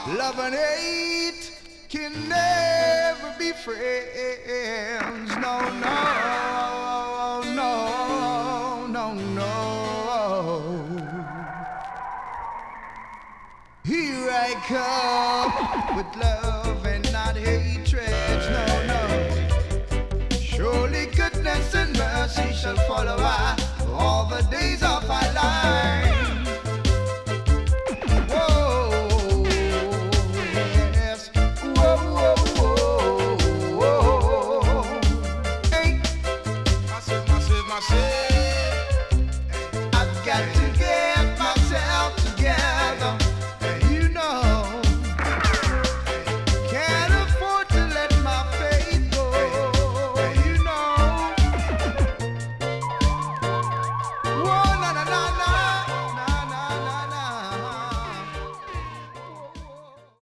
Love and hate can never be friends. No, no, no, no, no. Here I come with love and not hatred. No, no. Surely goodness and mercy shall follow us.